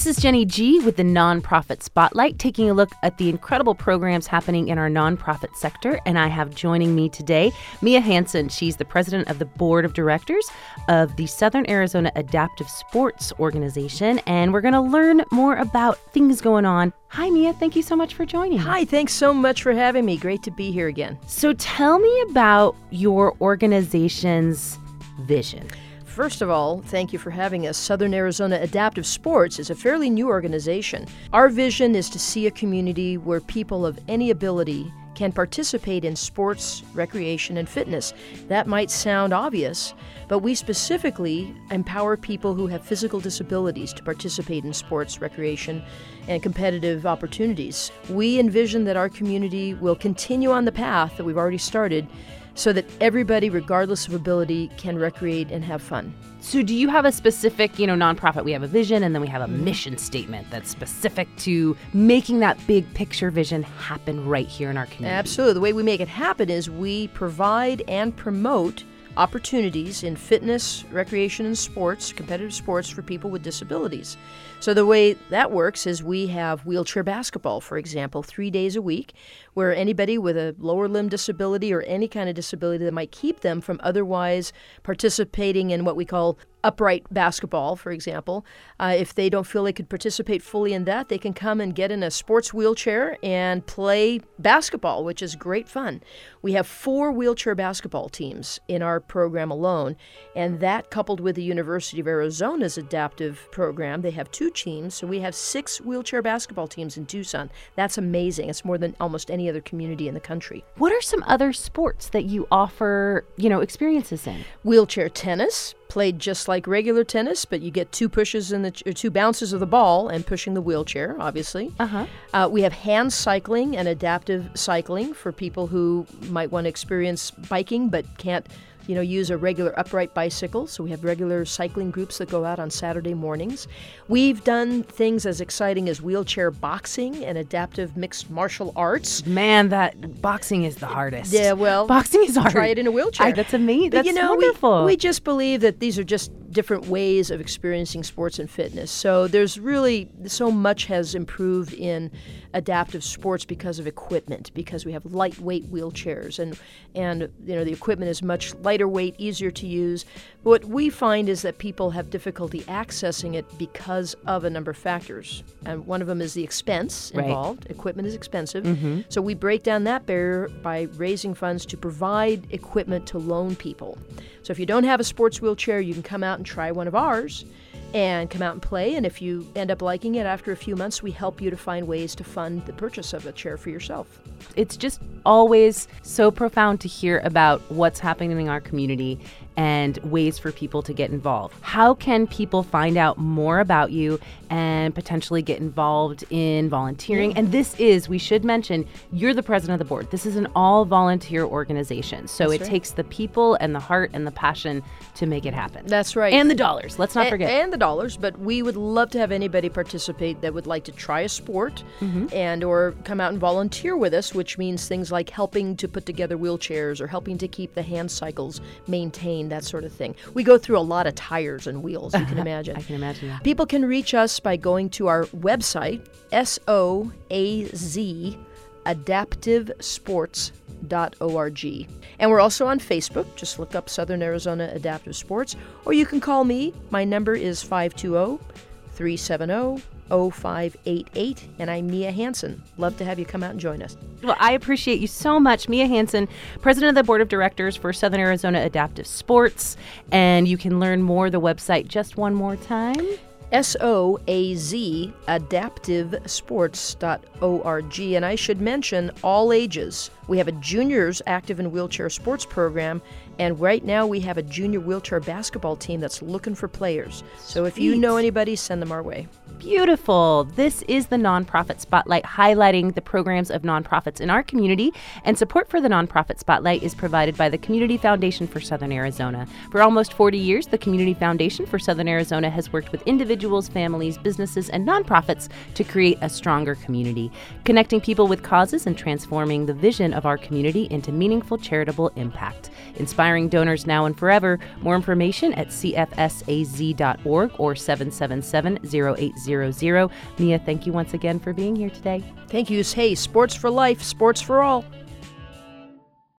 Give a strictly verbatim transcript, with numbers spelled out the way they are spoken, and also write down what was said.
This is Jenny G with the Nonprofit Spotlight, taking a look at the incredible programs happening in our nonprofit sector. And I have joining me today Mia Hansen. She's the president of the board of directors of the Southern Arizona Adaptive Sports Organization. And we're going to learn more about things going on. Hi, Mia. Thank you so much for joining. Hi. Thanks so much for having me. Great to be here again. So tell me about your organization's vision. First of all, thank you for having us. Southern Arizona Adaptive Sports is a fairly new organization. Our vision is to see a community where people of any ability can participate in sports, recreation, and fitness. That might sound obvious, but we specifically empower people who have physical disabilities to participate in sports, recreation, and competitive opportunities. We envision that our community will continue on the path that we've already started, so that everybody, regardless of ability, can recreate and have fun. So do you have a specific, you know, nonprofit? We have a vision, and then we have a mission statement that's specific to making that big picture vision happen right here in our community. Absolutely. The way we make it happen is we provide and promote opportunities in fitness, recreation, and sports, competitive sports for people with disabilities. So the way that works is we have wheelchair basketball, for example, three days a week, where anybody with a lower limb disability or any kind of disability that might keep them from otherwise participating in what we call upright basketball, for example, uh, if they don't feel they could participate fully in that, they can come and get in a sports wheelchair and play basketball, which is great fun. We have four wheelchair basketball teams in our program alone, and that coupled with the University of Arizona's adaptive program, they have two teams, so we have six wheelchair basketball teams in Tucson. That's amazing. It's more than almost any other community in the country. What are some other sports that you offer, you know, experiences in? Wheelchair tennis, played just like regular tennis, but you get two pushes in the or two bounces of the ball and pushing the wheelchair, obviously. Uh-huh. Uh, we have hand cycling and adaptive cycling for people who might want to experience biking but can't, you know, use a regular upright bicycle. So we have regular cycling groups that go out on Saturday mornings. We've done things as exciting as wheelchair boxing and adaptive mixed martial arts. Man, that boxing is the hardest. Yeah, well, boxing is hard. Try it in a wheelchair. I, that's amazing. That's but, you know, wonderful. We, we just believe that these are just different ways of experiencing sports and fitness. So there's really, so much has improved in adaptive sports because of equipment, because we have lightweight wheelchairs and, and you know, the equipment is much lighter weight, easier to use. What we find is that people have difficulty accessing it because of a number of factors. And one of them is the expense involved. Right. Equipment is expensive. Mm-hmm. So we break down that barrier by raising funds to provide equipment to loan people. So if you don't have a sports wheelchair, you can come out and try one of ours and come out and play. And if you end up liking it after a few months, we help you to find ways to fund the purchase of a chair for yourself. It's just always so profound to hear about what's happening in our community and ways for people to get involved. How can people find out more about you and potentially get involved in volunteering? And this is, we should mention, you're the president of the board. This is an all-volunteer organization. So That's it right. takes the people and the heart and the passion to make it happen. That's right. And the dollars. Let's not and, forget. And the dollars. But we would love to have anybody participate that would like to try a sport mm-hmm. and or come out and volunteer with us, which means things like helping to put together wheelchairs or helping to keep the hand cycles maintained, that sort of thing. We go through a lot of tires and wheels, you can imagine. I can imagine that. People can reach us by going to our website, S O A Z, adaptive sports dot org. And we're also on Facebook. Just look up Southern Arizona Adaptive Sports. Or you can call me. My number is five two zero, three seven zero, zero five eight eight, and I'm Mia Hansen. Love to have you come out and join us. Well, I appreciate you so much. Mia Hansen, president of the board of directors for Southern Arizona Adaptive Sports. And you can learn more, the website, just one more time. S O A Z, adaptive sports dot org. And I should mention all ages. We have a juniors active in wheelchair sports program, and right now we have a junior wheelchair basketball team that's looking for players. So if you know anybody, send them our way. Beautiful. This is the Nonprofit Spotlight, highlighting the programs of nonprofits in our community. And support for the Nonprofit Spotlight is provided by the Community Foundation for Southern Arizona. For almost forty years, the Community Foundation for Southern Arizona has worked with individuals, families, businesses, and nonprofits to create a stronger community, connecting people with causes and transforming the vision of our community into meaningful charitable impact. Inspired inspiring donors now and forever. More information at c f s a z dot org or seven seven seven, zero eight zero zero. Mia, thank you once again for being here today. Thank you. Hey, sports for life, sports for all.